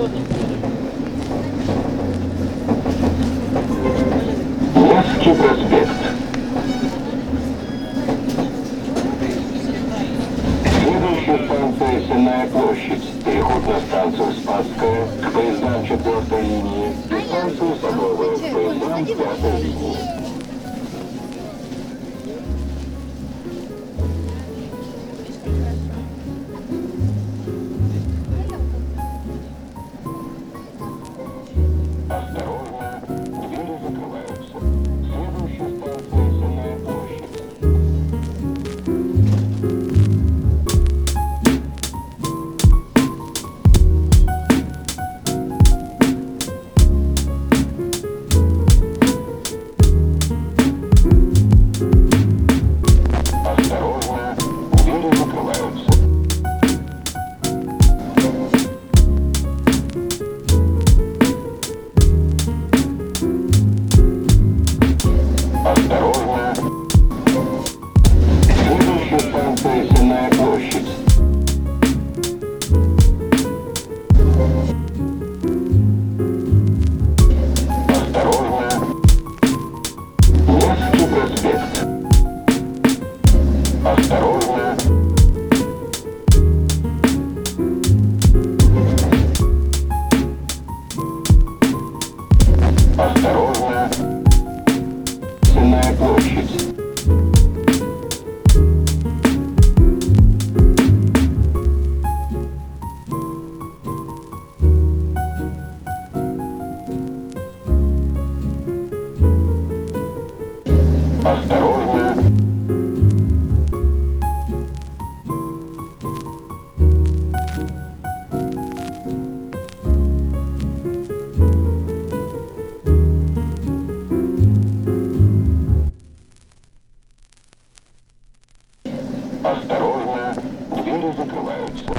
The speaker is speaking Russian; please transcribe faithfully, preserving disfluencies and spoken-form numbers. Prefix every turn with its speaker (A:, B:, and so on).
A: Невский проспект. Следующая станция Сенная площадь. Переход на станцию Спасская к поездам четвертой линии и станцию Садовая к поездам пятой линии. Осторожно, двери закрываются. Следующая станция Сенная площадь. Осторожно, двери закрываются. Осторожно. Следующая станция Сенная площадь. Осторожно. Невский проспект. Осторожно. Осторожно. Сенная площадь. Осторожно. Осторожно, двери закрываются.